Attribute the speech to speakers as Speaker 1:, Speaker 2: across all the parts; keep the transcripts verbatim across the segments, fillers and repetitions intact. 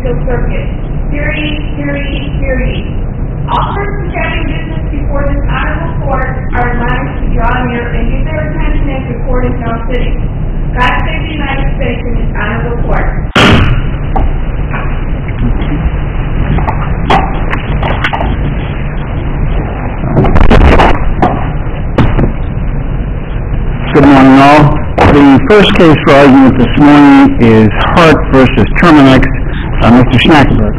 Speaker 1: Springfield Circuit. Hear ye, hear ye, hear ye. All persons having business before this honorable court are admonished to draw near and give their attention as the court is now sitting. God save the United States and this honorable court.
Speaker 2: Good morning, all. The first case for argument this morning is Hart versus Terminix. Uh, Mister Schnackenberg.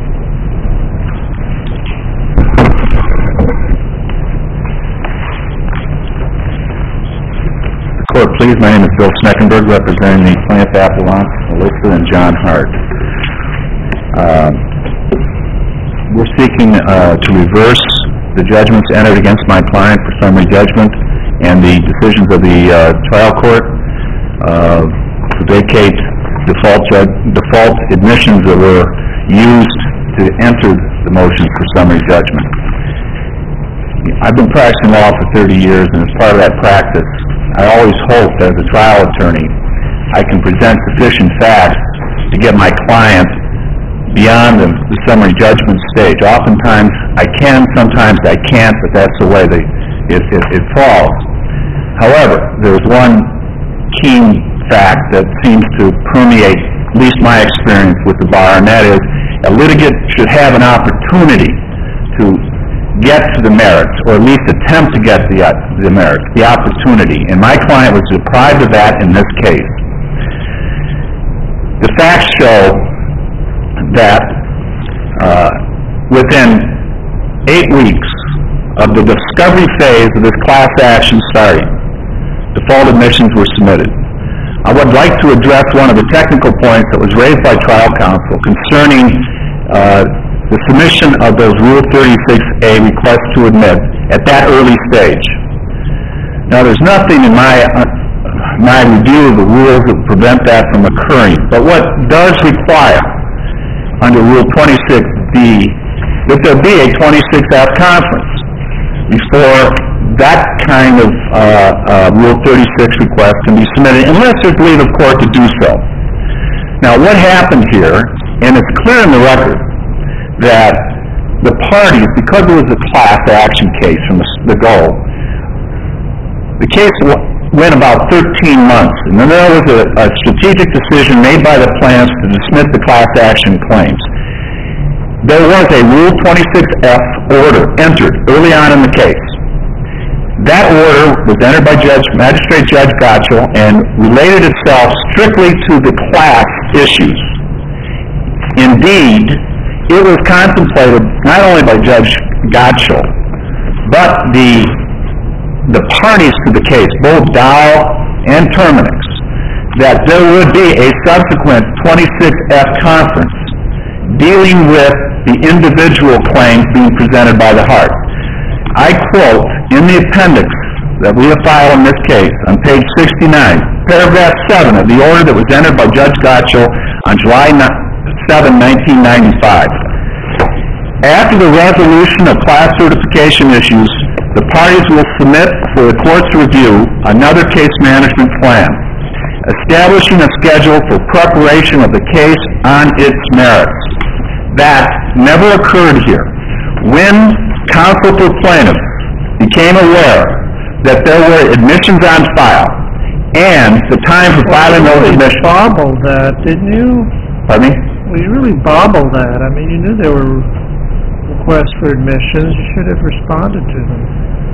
Speaker 3: Court, please. My name is Bill Schnackenberg, representing the plaintiff appellants, Melissa and John Hart. Uh, we're seeking uh, to reverse the judgments entered against my client for summary judgment and the decisions of the uh, trial court uh, to vacate default, judge, default admissions that were used to enter the motions for summary judgment. I've been practicing law for thirty years, and as part of that practice, I always hope as a trial attorney I can present sufficient facts to get my client beyond the, the summary judgment stage. Oftentimes I can, sometimes I can't, but that's the way they, it, it, it falls. However, there's one keen fact that seems to permeate at least my experience with the bar, and that is a litigant should have an opportunity to get to the merits, or at least attempt to get to the, uh, the merits, the opportunity. And my client was deprived of that in this case. The facts show that uh, within eight weeks of the discovery phase of this class action starting, default admissions were submitted. I would like to address one of the technical points that was raised by trial counsel concerning uh, the submission of those Rule thirty-six A requests to admit at that early stage. Now, there's nothing in my uh, my review of the rules that prevent that from occurring, but what does require under Rule twenty-six D that there be a twenty-six F conference before that kind of uh, uh, Rule thirty-six request can be submitted, unless there's leave of court to do so. Now, what happened here, and it's clear in the record, that the parties, because it was a class action case from the, the go, the case w- went about thirteen months, and then there was a, a strategic decision made by the plaintiffs to dismiss the class action claims. There was a Rule twenty-six F order entered early on in the case. That order was entered by Judge, Magistrate Judge Gottschall and related itself strictly to the class issues. Indeed, it was contemplated not only by Judge Gottschall, but the the parties to the case, both Dow and Terminix, that there would be a subsequent twenty-six F conference dealing with the individual claims being presented by the Hart. I quote in the appendix that we have filed in this case on page sixty-nine, paragraph seven of the order that was entered by Judge Gottschall on July seventh, nineteen ninety-five. After the resolution of class certification issues, the parties will submit for the court's review another case management plan, establishing a schedule for preparation of the case on its merits. That never occurred here. When counsel for plaintiffs became aware that there were admissions on file and the time for filing those admissions...
Speaker 4: You really bobbled that, didn't you?
Speaker 3: Pardon me?
Speaker 4: Well, you really bobbled that. I mean, you knew there were requests for admissions. You should have responded to them.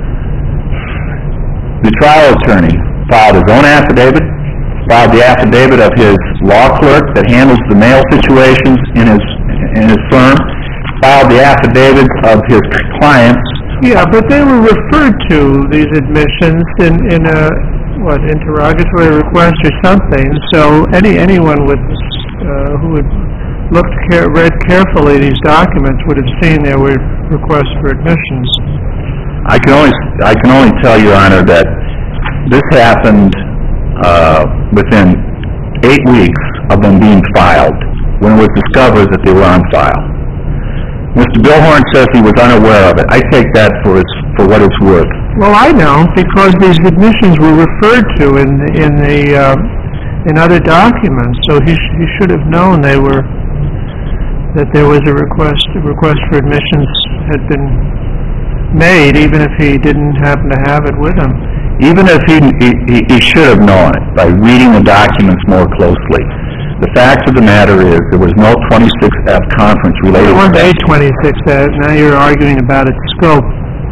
Speaker 3: The trial attorney filed his own affidavit, filed the affidavit of his law clerk that handles the mail situations in his in his firm, filed the affidavit of his clients.
Speaker 4: Yeah, but they were referred to, these admissions, in, in a, what, interrogatory request or something, so any anyone with, uh, who had looked, care, read carefully these documents would have seen there were requests for admissions.
Speaker 3: I can only, I can only tell Your Honor that this happened uh, within eight weeks of them being filed, when it was discovered that they were on file. Mister Billhorn says he was unaware of it. I take that for its, for what it's worth.
Speaker 4: Well, I know, because these admissions were referred to in in the uh, in other documents, so he sh- he should have known they were that there was a request, a request for admissions had been made, even if he didn't happen to have it with him.
Speaker 3: Even if he, he, he should have known it by reading the documents more closely. The fact of the matter is there was no twenty-six F conference related
Speaker 4: Well,
Speaker 3: to
Speaker 4: one
Speaker 3: that.
Speaker 4: day twenty-six F, now you're arguing about its scope.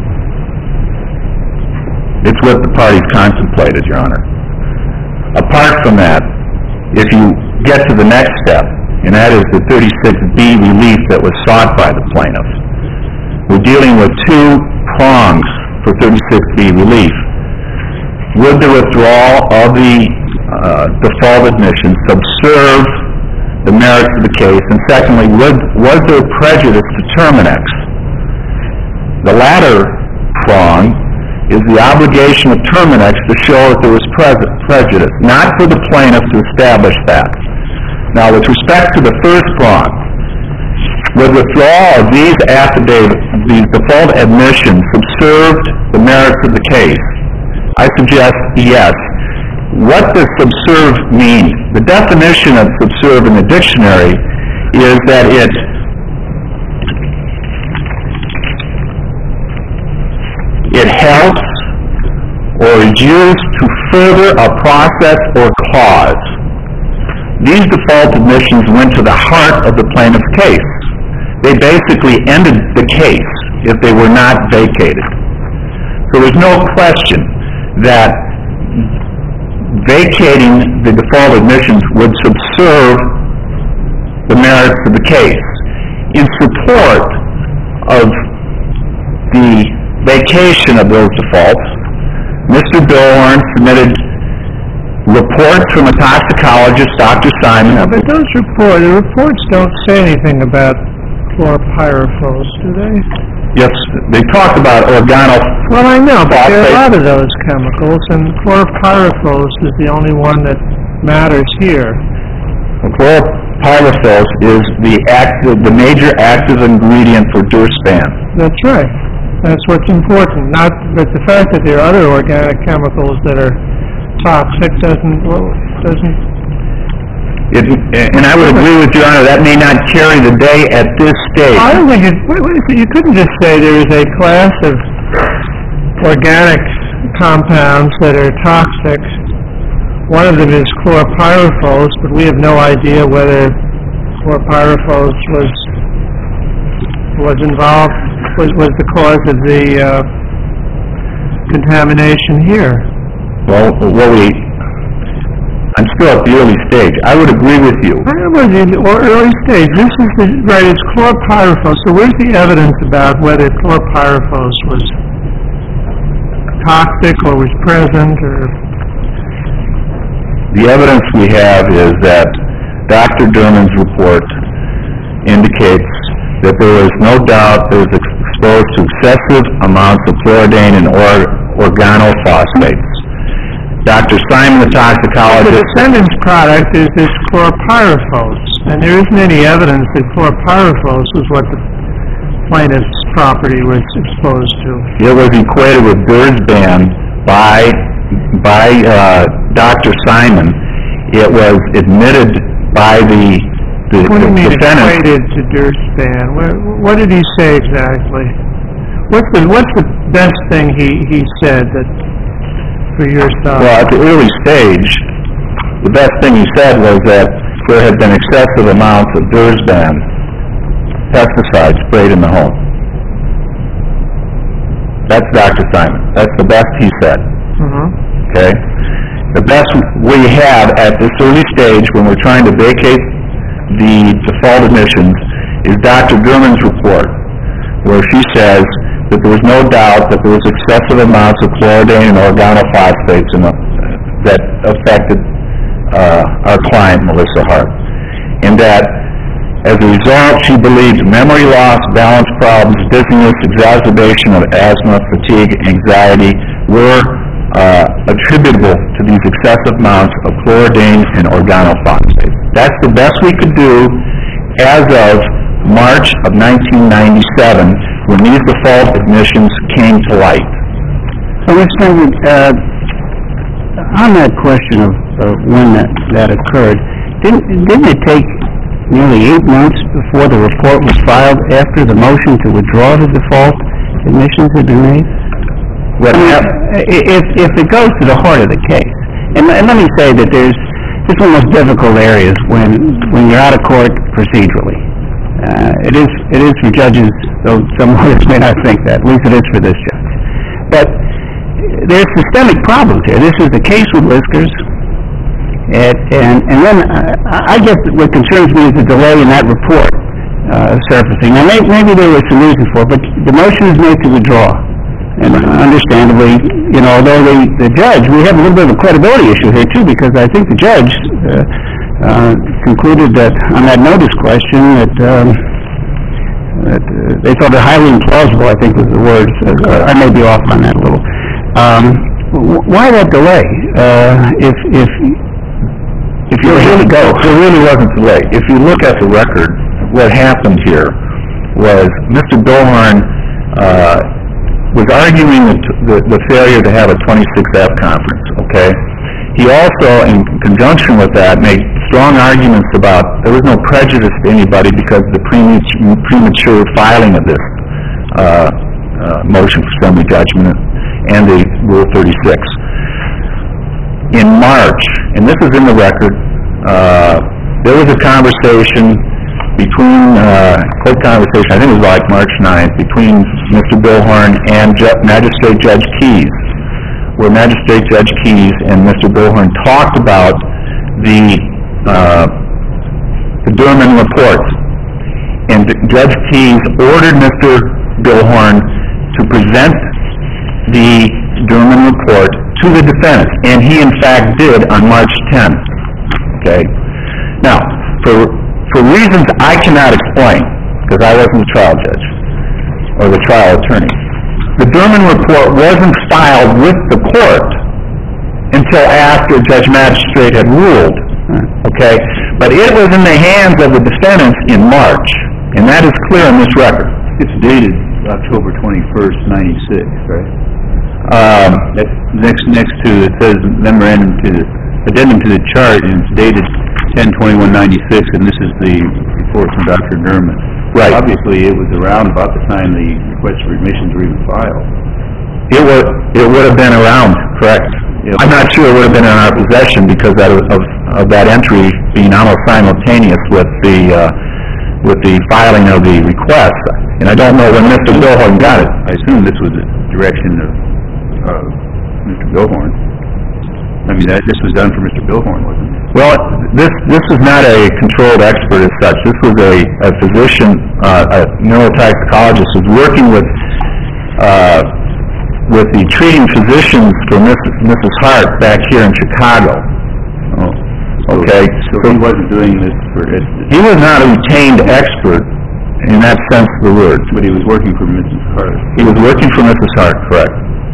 Speaker 3: It's what the parties contemplated, Your Honor. Apart from that, if you get to the next step, and that is the thirty-six B relief that was sought by the plaintiff, we're dealing with two prongs for thirty-six B relief. Would the withdrawal of the uh, default admission subserve the merits of the case? And secondly, would, was there prejudice to Terminex? The latter prong is the obligation of Terminex to show that there was pre- prejudice, not for the plaintiff to establish that. Now, with respect to the first prong, with withdrawal of these affidavits, these default admissions subserved the merits of the case, I suggest yes. What does subserve mean? The definition of subserve in the dictionary is that it it helps or is used to further a process or cause. These default admissions went to the heart of the plaintiff's case. They basically ended the case if they were not vacated. So there's no question that vacating the default admissions would subserve the merits of the case. In support of the vacation of those defaults, Mister Billhorn submitted reports from a toxicologist, Doctor Simon.
Speaker 4: Yeah, but those reports, the reports don't say anything about chlorpyrifos, do they?
Speaker 3: Yes, they talk about organophosphate.
Speaker 4: Well, I know, but there are a lot of those chemicals, and chlorpyrifos is the only one that matters here.
Speaker 3: Chlorpyrifos is the active, the major active ingredient for Durspan.
Speaker 4: That's right. That's what's important. Not, but the fact that there are other organic chemicals that are toxic doesn't, well, doesn't.
Speaker 3: It, and I would agree with Your Honor, that may not carry the day at this stage.
Speaker 4: I don't think it, wait, wait, you couldn't just say there is a class of organic compounds that are toxic. One of them is chlorpyrifos, but we have no idea whether chlorpyrifos was was involved, was, was the cause of the uh, contamination here.
Speaker 3: Well, what we, I'm still at the early stage. I would agree with you.
Speaker 4: I don't know, in the early stage. This is the, right, it's chlorpyrifos. So where's the evidence about whether chlorpyrifos was toxic or was present or...
Speaker 3: The evidence we have is that Doctor Durman's report indicates that there was no doubt that it was exposed to excessive amounts of fluoridane and or, organophosphates. Doctor Simon, the toxicologist...
Speaker 4: The defendant's product is this chlorpyrifos, and there isn't any evidence that chlorpyrifos was what the plaintiff's property was exposed to.
Speaker 3: It was equated with Dursban by, by uh, Doctor Simon. It was admitted by the, the,
Speaker 4: what do you
Speaker 3: the
Speaker 4: mean
Speaker 3: defendant.
Speaker 4: Equated to Dursban? What, what did he say exactly? What's the, what's the best thing he, he said that... for your side?
Speaker 3: Well, at the early stage, the best thing he said was that there had been excessive amounts of Dursban pesticide sprayed in the home. That's Doctor Simon. That's the best he said.
Speaker 4: Mm-hmm.
Speaker 3: Okay? The best we have at this early stage when we're trying to vacate the default admissions is Doctor Durman's report, where she says that there was no doubt that there was excessive amounts of fluoridane and organophosphates in the, that affected uh, our client, Melissa Hart. And that, as a result, she believed memory loss, balance problems, dizziness, exacerbation of asthma, fatigue, anxiety were uh, attributable to these excessive amounts of fluoridane and organophosphates. That's the best we could do as of March of nineteen ninety-seven, when these default admissions came to light.
Speaker 2: So, Mister President, uh, on that question of uh, when that, that occurred, didn't, didn't it take nearly eight months before the report was filed after the motion to withdraw the default admissions had been made?
Speaker 3: What
Speaker 2: I mean,
Speaker 3: happened?
Speaker 2: if, if it goes to the heart of the case, and, and let me say that there's, it's one of the most difficult areas when, when you're out of court procedurally. Uh, it is, it is for judges, though some lawyers may not think that, at least it is for this judge. But there's systemic problems here. This is the case with Whiskers, and, and, and then uh, I guess what concerns me is the delay in that report uh, surfacing. Now, may, maybe there was some reason for it, but the motion is made to withdraw. And understandably, you know, although the, the judge, we have a little bit of a credibility issue here, too, because I think the judge uh, uh, concluded that, on that notice question, that, um, that uh, they thought it highly implausible, I think was the words. Uh, I may be off on that a little. Um, w- why that delay? Uh, if, if, if you really go,
Speaker 3: There really wasn't delay. If you look at the record, what happened here was Mister Billhorn uh, was arguing the, the, the failure to have a twenty-six F conference, okay? He also, in conjunction with that, made strong arguments about there was no prejudice to anybody because of the premature, premature filing of this uh, uh, motion for summary judgment and the Rule thirty-six. In March, and this is in the record, uh, there was a conversation between, uh, quick conversation, I think it was like March ninth, between Mister Billhorn and Ju- Magistrate Judge Keyes, where Magistrate Judge Keyes and Mister Billhorn talked about the, uh, the Durman report. And Judge Keyes ordered Mister Billhorn to present the Durman report to the defendants, and he in fact did on March tenth, okay? Now, for For reasons I cannot explain, because I wasn't the trial judge or the trial attorney, the Durman report wasn't filed with the court until after Judge Magistrate had ruled, okay? But it was in the hands of the defendants in March, and that is clear in this record.
Speaker 5: It's dated October twenty-first, ninety-six, right?
Speaker 3: Um,
Speaker 5: That's next, next to, it says memorandum to, the addendum to the chart, and it's dated ten twenty-one ninety-six, and this is the report from Doctor Durman.
Speaker 3: Right.
Speaker 5: Obviously, it was around about the time the request for admissions were even filed.
Speaker 3: It would, it would have been around, correct?
Speaker 5: Yeah.
Speaker 3: I'm not sure it would have been in our possession because that, of, of that entry being almost simultaneous with the, uh, with the filing of the request. And I don't know when Mister Billhorn got it.
Speaker 5: I assume this was the direction of, uh, Mister Billhorn. I mean, that, this was done for Mister Billhorn, wasn't it?
Speaker 3: Well, this, this is not a controlled expert as such. This was a, a physician, uh, a neurotoxicologist who's working with, uh, with the treating physicians for Missus Missus Hart back here in Chicago.
Speaker 5: Oh.
Speaker 3: Okay?
Speaker 5: So he wasn't doing this for it,
Speaker 3: He was not a retained expert in that sense of the word.
Speaker 5: but he was working for Missus Hart.
Speaker 3: He was working for Missus Hart, correct.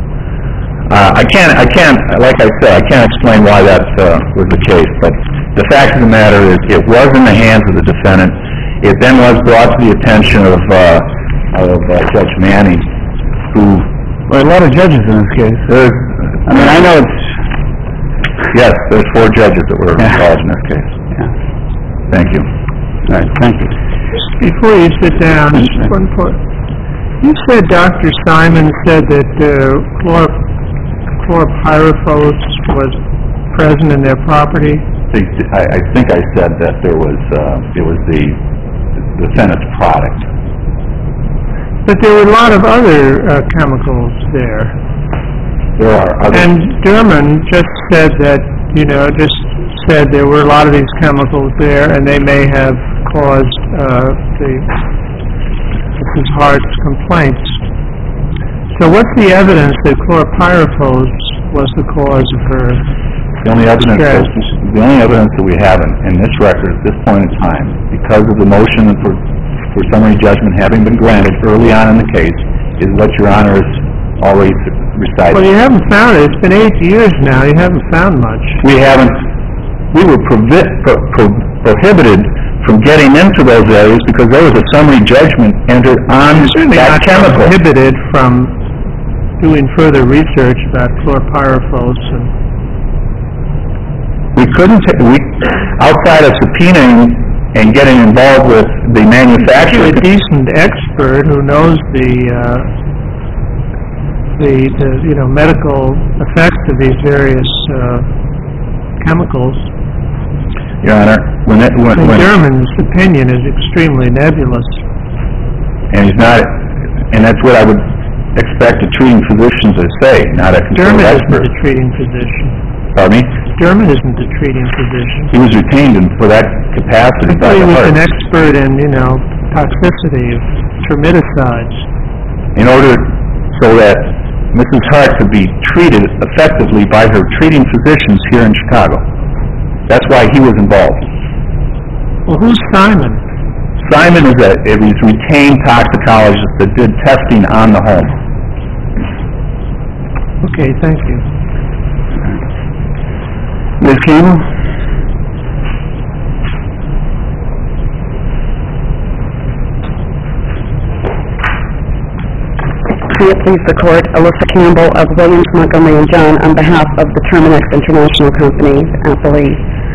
Speaker 3: Uh, I can't, I can't, like I said, I can't explain why that uh, was the case, but the fact of the matter is it was in the hands of the defendant. It then was brought to the attention of, uh, of uh, Judge Manning, who...
Speaker 2: Well, a lot of judges in this case.
Speaker 3: There's,
Speaker 2: I mean, I know it's...
Speaker 3: yes, there's four judges that were involved in this case.
Speaker 2: Yeah.
Speaker 3: Thank you.
Speaker 2: All right, thank you.
Speaker 4: Before you sit down, just one point. You said Doctor Simon said that uh, chlor chlorpyrifos was present in their property.
Speaker 3: I, I think I said that there was, uh, it was the defendant's product.
Speaker 4: But there were a lot of other uh, chemicals there.
Speaker 3: There are other...
Speaker 4: And Durman just said that, you know, just said there were a lot of these chemicals there, and they may have caused uh, the Missus Hart's complaints. So what's the evidence that chlorpyrifos was the cause of her
Speaker 3: The only evidence,
Speaker 4: stress?
Speaker 3: that, the only evidence that we have in, in this record at this point in time, because of the motion for, for summary judgment having been granted early on in the case, is what Your Honor has already recited.
Speaker 4: Well, you haven't found it. It's been eight years now. You haven't found much.
Speaker 3: We haven't, we were provi pro pro prohibited from getting into those areas because there was a summary judgment entered on
Speaker 4: Certainly
Speaker 3: that
Speaker 4: not
Speaker 3: chemical.
Speaker 4: prohibited from doing further research about chlorpyrifos. And
Speaker 3: We couldn't, ta- we, outside of subpoenaing and getting involved with the manufacturer.
Speaker 4: A decent expert who knows the, uh, the, the, you know, medical effects of these various, uh, chemicals.
Speaker 3: Your Honor, when it, when,
Speaker 4: The
Speaker 3: when
Speaker 4: German's opinion is extremely nebulous.
Speaker 3: and he's not, and that's what I would expect a treating physician to say, not a controlled
Speaker 4: German isn't
Speaker 3: expert.
Speaker 4: a treating physician.
Speaker 3: Pardon me?
Speaker 4: German isn't a treating physician.
Speaker 3: He was retained in, for that capacity
Speaker 4: I
Speaker 3: by
Speaker 4: thought he
Speaker 3: the
Speaker 4: was an
Speaker 3: Heart.
Speaker 4: expert in, you know, toxicity of termiticides.
Speaker 3: In order so that Missus Hart could be treated effectively by her treating physicians here in Chicago. That's why he was involved.
Speaker 4: Well, who's Simon?
Speaker 3: Simon is a, a he's retained toxicologist that did testing on the home.
Speaker 4: Okay, thank you.
Speaker 2: Miz Campbell?
Speaker 6: May it please the Court, Alyssa Campbell of Williams, Montgomery and John on behalf of the Terminex International Company, appellee.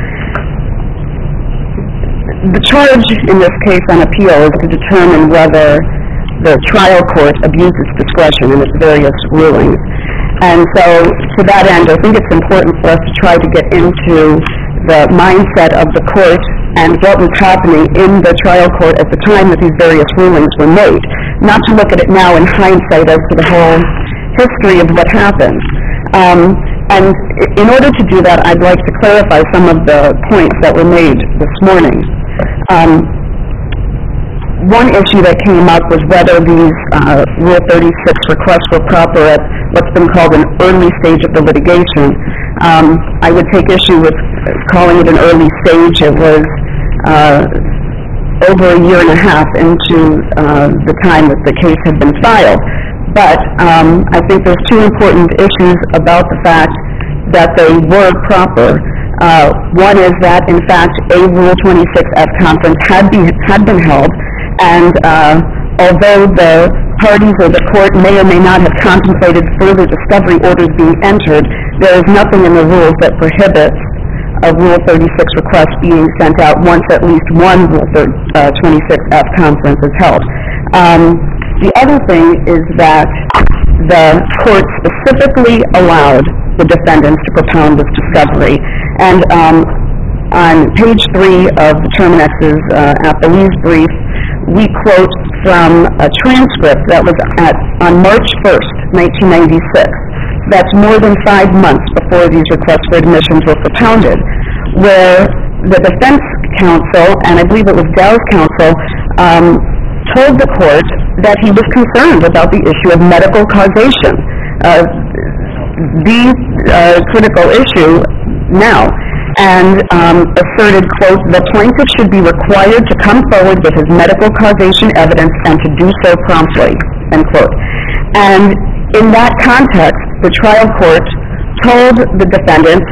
Speaker 6: The charge in this case on appeal is to determine whether the trial court abused its discretion in its various rulings. And so, to that end, I think it's important for us to try to get into the mindset of the court and what was happening in the trial court at the time that these various rulings were made. Not to look at it now in hindsight as to the whole history of what happened. Um, and in order to do that, I'd like to clarify some of the points that were made this morning. Um, one issue that came up was whether these uh, Rule thirty-six requests were proper at what's been called an early stage of the litigation. Um, I would take issue with calling it an early stage. It was uh, over a year and a half into uh, the time that the case had been filed. But um, I think there's two important issues about the fact that they were proper. Uh, one is that, in fact, a Rule twenty-six F conference had, be, had been held, and uh, although the parties or the court may or may not have contemplated further discovery orders being entered, there is nothing in the rules that prohibits a Rule thirty-six request being sent out once at least one Rule twenty-six F conference is held. Um, the other thing is that the court specifically allowed the defendants to propound this discovery. And um, on page three of the Terminex's uh, appellee's brief, we quote from a transcript that was at, on March first, nineteen ninety-six. That's more than five months before these requests for admissions were propounded, where the defense counsel, and I believe it was Dow's counsel, um, told the court that he was concerned about the issue of medical causation, uh, the uh, critical issue now, and um, asserted, quote, the plaintiff should be required to come forward with his medical causation evidence and to do so promptly, end quote. And in that context, the trial court told the defendants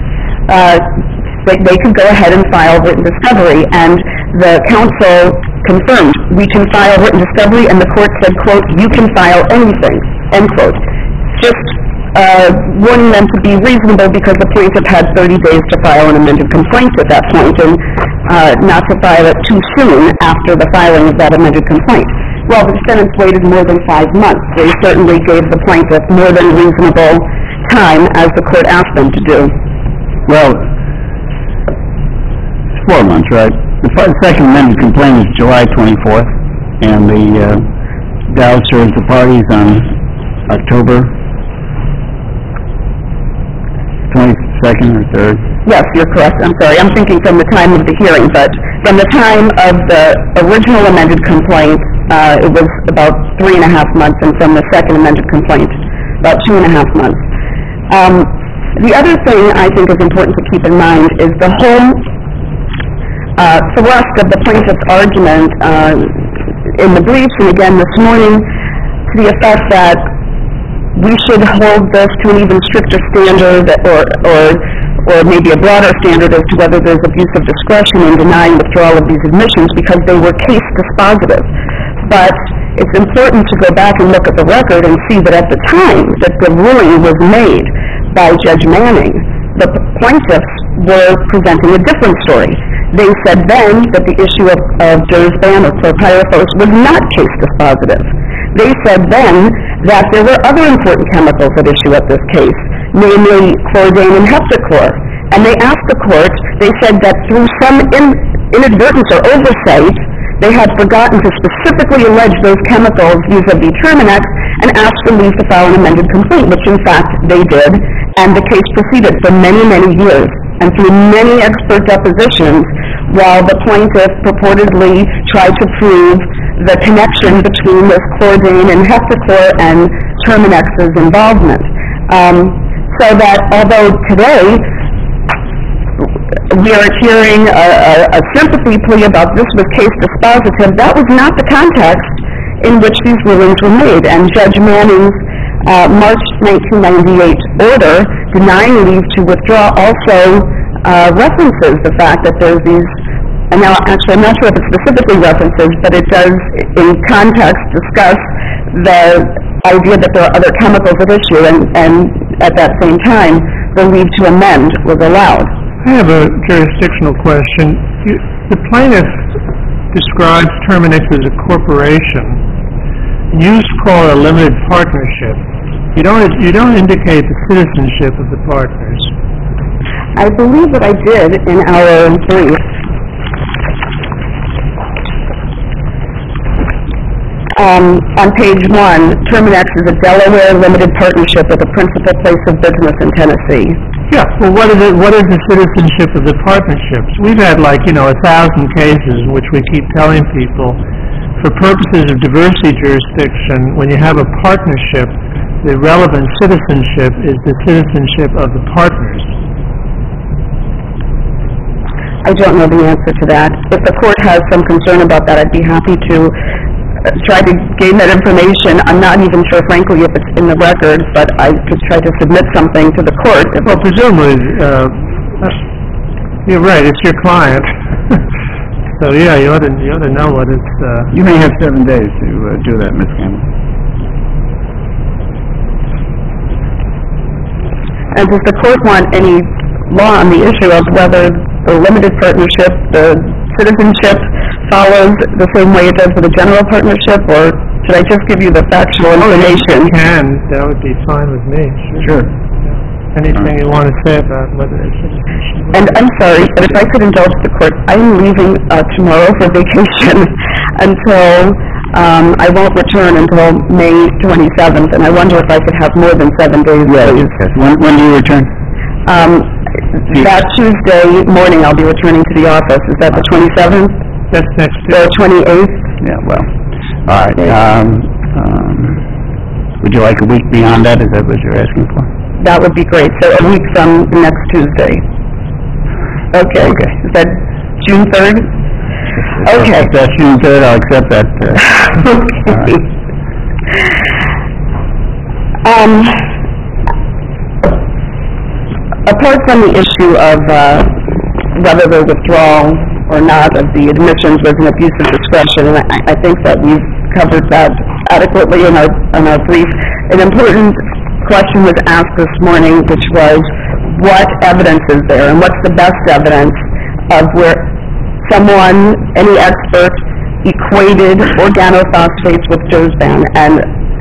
Speaker 6: uh, that they could go ahead and file written discovery, and the counsel confirmed, we can file written discovery, and the court said, quote, you can file anything, end quote. Just uh, wanting them to be reasonable because the plaintiff had thirty days to file an amended complaint at that point, and uh, not to file it too soon after the filing of that amended complaint. Well, the defendants waited more than five months. They certainly gave the plaintiff more than reasonable time, as the court asked them to do.
Speaker 2: Well, it's four months, right? The first, second amended complaint is July twenty-fourth, and the uh, Dow serves the parties on October twenty-second or third.
Speaker 6: Yes, you're correct. I'm sorry. I'm thinking from the time of the hearing, but from the time of the original amended complaint, uh, it was about three and a half months, and from the second amended complaint, about two and a half months. Um, the other thing I think is important to keep in mind is the whole uh, thrust of the plaintiff's argument uh, in the briefs and again this morning to the effect that we should hold this to an even stricter standard, or, or, or maybe a broader standard as to whether there's abuse of discretion in denying withdrawal of these admissions because they were case dispositive. But it's important to go back and look at the record and see that at the time that the ruling was made by Judge Manning, the plaintiffs were presenting a different story. They said then that the issue of, of Dursban or chlorpyrifos was not case dispositive. They said then that there were other important chemicals at issue at this case, namely chlordane and heptachlor. And they asked the court, they said that through some in, inadvertence or oversight, they had forgotten to specifically allege those chemicals vis-a-vis Terminex and asked for leave to file an amended complaint, which in fact they did, and the case proceeded for many, many years and through many expert depositions while the plaintiff purportedly tried to prove the connection between this chlordane and heptachlor and Terminex's involvement. Um, so that although today we are hearing a, a, a sympathy plea about this was case dispositive, that was not the context in which these rulings were made. And Judge Manning's uh, March nineteen ninety-eight order denying leave to withdraw also uh, references the fact that there's these, and now actually I'm not sure if it specifically references, but it does in context discuss the idea that there are other chemicals at issue, and, and at that same time the leave to amend was allowed.
Speaker 4: I have a jurisdictional question. You, the plaintiff describes Terminex as a corporation. You call it a limited partnership. You don't, you don't indicate the citizenship of the partners.
Speaker 6: I believe that I did in our brief. Um, on page one, Terminex is a Delaware limited partnership with a principal place of business in Tennessee.
Speaker 4: Yeah, well, what is it, what is the citizenship of the partnerships? We've had, like, you know, a thousand cases in which we keep telling people, for purposes of diversity jurisdiction, when you have a partnership, the relevant citizenship is the citizenship of the partners.
Speaker 6: I don't know the answer to that. If the court has some concern about that, I'd be happy to uh, try to gain that information. I'm not even sure, frankly, if it's in the record, but I could try to submit something to the court.
Speaker 4: Well, presumably, uh, you're right, it's your client. So, yeah, you ought to, you ought to know what it's... Uh,
Speaker 2: You may have seven days to uh, do that, Miz Campbell.
Speaker 6: And does the court want any law on the issue of whether the limited partnership, the citizenship, follows the same way it does with a general partnership, or should I just give you the factual information?
Speaker 4: Oh, you can. That would be fine with me.
Speaker 2: Sure.
Speaker 4: Anything you want to say about whether it's citizenship?
Speaker 6: And I'm sorry, but if I could indulge the court, I'm leaving uh, tomorrow for vacation until, um, I won't return until May twenty-seventh, and I wonder if I could have more than seven days, please.
Speaker 2: When, when do you return?
Speaker 6: Um, that Tuesday morning I'll be returning to the office. Is that the twenty-seventh?
Speaker 4: That's next
Speaker 6: The
Speaker 4: Tuesday.
Speaker 6: twenty-eighth?
Speaker 2: Yeah, well, all right. Um, um, would you like a week beyond that? Is that what you're asking for?
Speaker 6: That would be great. So a week from next Tuesday. Okay.
Speaker 2: Okay.
Speaker 6: Is that June third? Okay.
Speaker 2: If that's June third, I'll accept that. Uh,
Speaker 6: Okay. Um, apart from the issue of uh, whether the withdrawal or not of the admissions was an abuse of discretion, and I, I think that we've covered that adequately in our, in our brief, an important question was asked this morning, which was, what evidence is there, and what's the best evidence of where someone, any expert, equated organophosphates with Dursban? And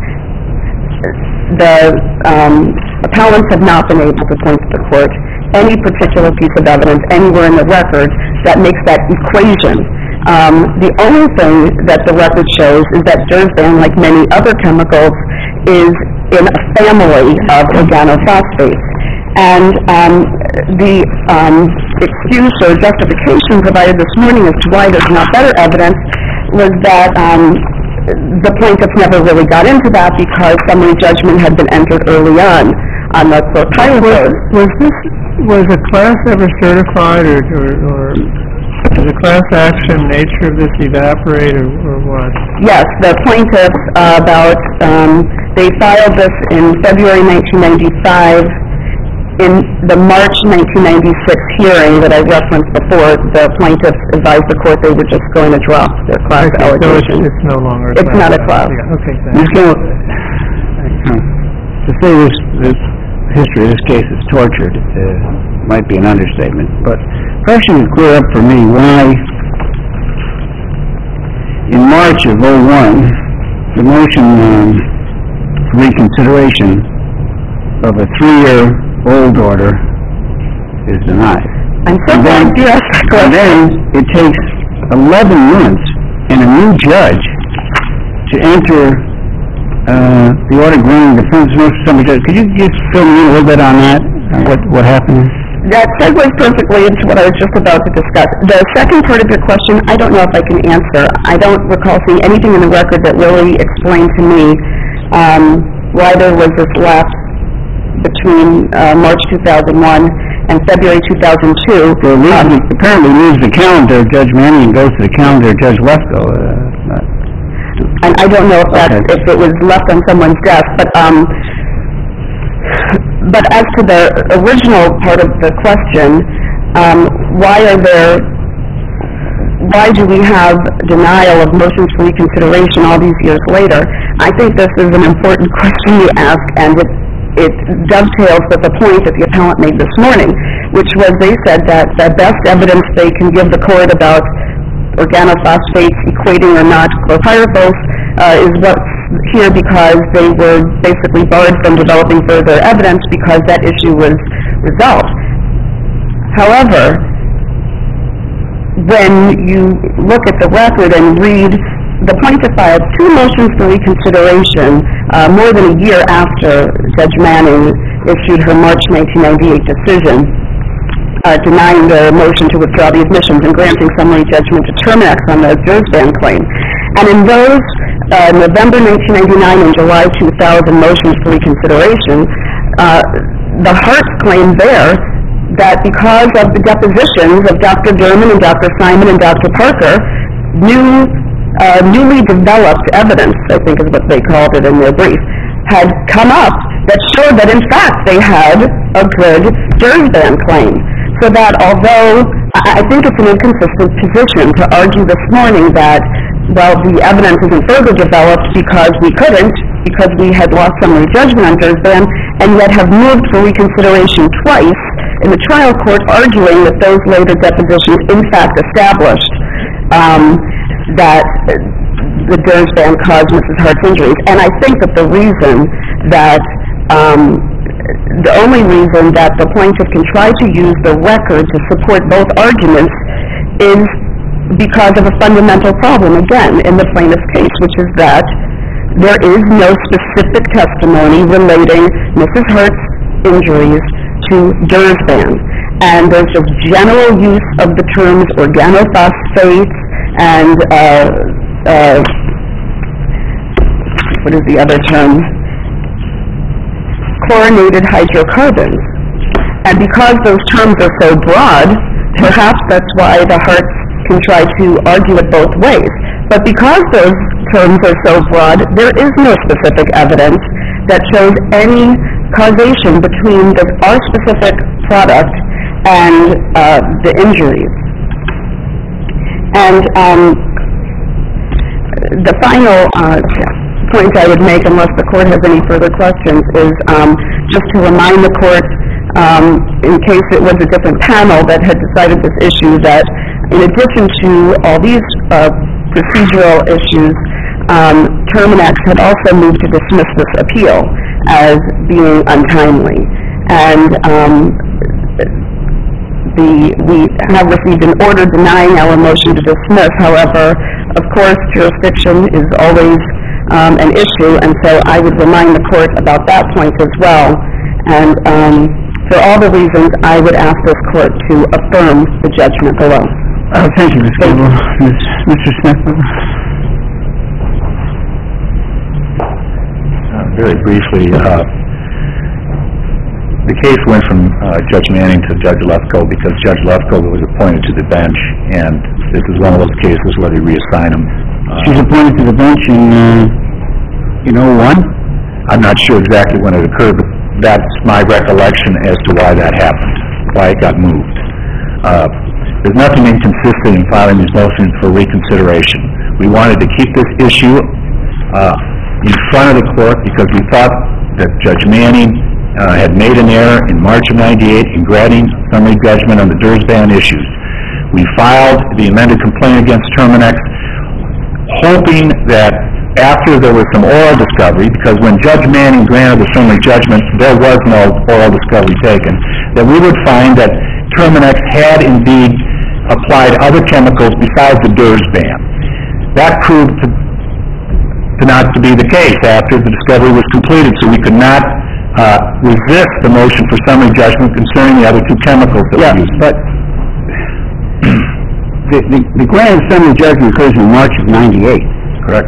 Speaker 6: the um, appellants have not been able to point to the court any particular piece of evidence anywhere in the record that makes that equation. Um, the only thing that the record shows is that Dursban, like many other chemicals, is in a family of organophosphates. And um, the um, excuse or justification provided this morning as to why there's not better evidence was that um, the plaintiff never really got into that because summary judgment had been entered early on on the chlorpyrifos.
Speaker 4: Was this, was a class ever certified, or, or, or does the class action nature of this evaporate, or, or what?
Speaker 6: Yes, the plaintiffs, uh, about, um, they filed this in February nineteen ninety-five. In the March nineteen ninety-six hearing that I referenced before, the plaintiffs advised the court they were just going to drop their class
Speaker 4: Okay, so it's,
Speaker 6: allegation.
Speaker 4: it's no longer a
Speaker 6: It's
Speaker 4: class
Speaker 6: not a
Speaker 4: action.
Speaker 6: class.
Speaker 4: Yeah, okay, thanks.
Speaker 2: Miz Campbell, to say this, this history of this case is tortured, uh, might be an understatement, but perhaps you could clear up for me why in March of oh one, the motion um, for reconsideration of a three-year-old order is denied.
Speaker 6: I'm so
Speaker 2: And then,
Speaker 6: glad you asked that
Speaker 2: and
Speaker 6: question.
Speaker 2: then it takes eleven months and a new judge to enter uh, the order granting the defense motion for summary judgment. Could you just fill me in a little bit on that? Uh, what what happened?
Speaker 6: That segues perfectly into what I was just about to discuss. The second part of your question, I don't know if I can answer. I don't recall seeing anything in the record that really explained to me um, why there was this lapse between uh, March two thousand one and February two thousand two.
Speaker 2: So it leaves,
Speaker 6: Um,
Speaker 2: apparently leaves the calendar of Judge Manning and goes to the calendar of Judge Lefkoe. Uh, uh,
Speaker 6: and I don't know if that,
Speaker 2: Okay.
Speaker 6: if it was left on someone's desk, but, um, but as to the original part of the question, um, why are there, why do we have denial of motions for reconsideration all these years later? I think this is an important question you ask, and it, it dovetails with the point that the appellant made this morning, which was they said that the best evidence they can give the court about organophosphates equating or not chlorpyrifos uh, is what's here because they were basically barred from developing further evidence because that issue was resolved. However, when you look at the record and read, the plaintiff filed two motions for reconsideration uh, more than a year after Judge Manning issued her March nineteen ninety-eight decision uh, denying the motion to withdraw the admissions and granting summary judgment to Terminex on the Dursban claim. And in those uh, November nineteen ninety-nine and July two thousand motions for reconsideration, uh, the Hart's claim there that because of the depositions of Doctor Derman and Doctor Simon and Doctor Parker, new, uh, newly developed evidence, I think is what they called it in their brief, had come up that showed that in fact they had a good Dursban claim. So that although I I think it's an inconsistent position to argue this morning that, well, the evidence isn't further developed because we couldn't, because we had lost summary judgment on Dursban, and yet have moved for reconsideration twice in the trial court arguing that those later depositions in fact established um, that the Dursban caused Missus Hart's injuries. And I think that the reason that, um, the only reason that the plaintiff can try to use the record to support both arguments is because of a fundamental problem, again, in the plaintiff's case, which is that there is no specific testimony relating Missus Hart's injuries to Dursban. And there's just general use of the terms organophosphates and, uh, uh, what is the other term? Chlorinated hydrocarbons. And because those terms are so broad, perhaps that's why the Harts can try to argue it both ways. But because those terms are so broad, there is no specific evidence that shows any causation between the, our specific product and uh, the injuries. And um, the final uh, point I would make, unless the court has any further questions, is um, just to remind the court, um, in case it was a different panel that had decided this issue, that in addition to all these uh, procedural issues, um, Terminex had also moved to dismiss this appeal as being untimely. And um, the, we have received an order denying our motion to dismiss. However, of course, jurisdiction is always um, an issue, and so I would remind the court about that point as well. And um, for all the reasons, I would ask this court to affirm the judgment below.
Speaker 2: Uh, thank you, Miz Gable. Miz Mister Smith?
Speaker 3: Uh, very briefly, uh, the case went from uh, Judge Manning to Judge Lefkoe because Judge Lefkoe was appointed to the bench, and this is one of those cases where they reassign him. Uh,
Speaker 2: She's appointed to the bench in, uh, in oh one?
Speaker 3: I'm not sure exactly when it occurred, but that's my recollection as to why that happened, why it got moved. Uh, there's nothing inconsistent in filing these motions for reconsideration. We wanted to keep this issue uh, in front of the court because we thought that Judge Manning uh, had made an error in March of ninety-eight in granting summary judgment on the D U R S ban issues. We filed the amended complaint against Terminex, hoping that after there was some oral discovery, because when Judge Manning granted the summary judgment, there was no oral discovery taken, that we would find that Terminex had indeed applied other chemicals besides the D U R S ban. That proved to, to not to be the case after the discovery was completed, so we could not uh, resist the motion for summary judgment concerning the other two chemicals that
Speaker 2: Yeah,
Speaker 3: we used.
Speaker 2: but the, the, the grand summary judgment occurs in March of ninety-eight,
Speaker 3: Correct.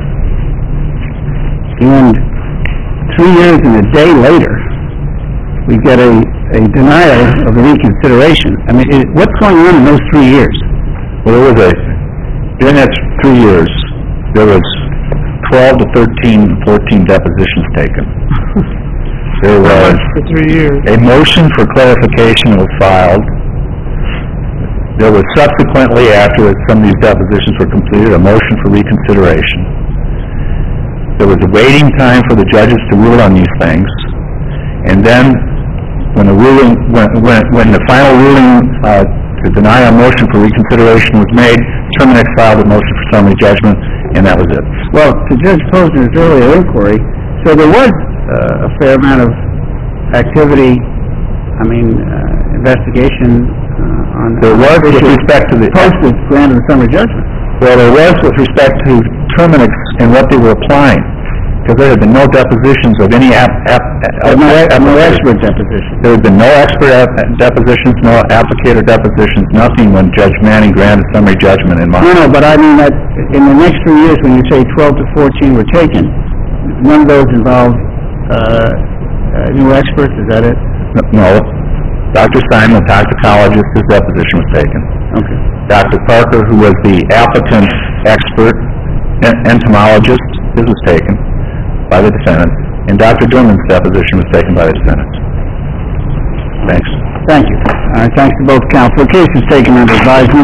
Speaker 2: and three years and a day later, we get a, a denial of the reconsideration. I mean, it, what's going on in those three years?
Speaker 3: Well, there was a, during that three years, there was twelve to thirteen, fourteen depositions taken. There
Speaker 4: How
Speaker 3: was
Speaker 4: much for three years?
Speaker 3: a motion for clarification was filed. There was subsequently, after some of these depositions were completed, a motion for reconsideration. There was a waiting time for the judges to rule on these things, and then when the ruling, when, when, when the final ruling uh, to deny a motion for reconsideration was made, Terminex filed a motion for summary judgment, and that was it.
Speaker 2: Well, to Judge Posner's earlier inquiry, so there was uh, a fair amount of activity, I mean, uh, investigation uh, on...
Speaker 3: There was with respect to the...
Speaker 2: Post the grant of the summary judgment.
Speaker 3: Well, there was with respect to Terminex and what they were applying, because there had been no depositions of any app... app,
Speaker 2: Uh, no,
Speaker 3: app
Speaker 2: no expert deposition.
Speaker 3: There had been no expert app- depositions, no applicator depositions, nothing when Judge Manning granted summary judgment in March.
Speaker 2: No, no, but I mean that in the next three years, when you say twelve to fourteen were taken, none of those involved uh, uh, new experts, is that it?
Speaker 3: No. Doctor Simon, the toxicologist, his deposition was taken.
Speaker 2: Okay.
Speaker 3: Doctor Parker, who was the applicant's expert, en- entomologist, his was taken by the defendants, and Doctor Durman's deposition was taken by the defendants. Thanks.
Speaker 2: Thank you. All right, thanks to both counsel. The case is taken under advisement.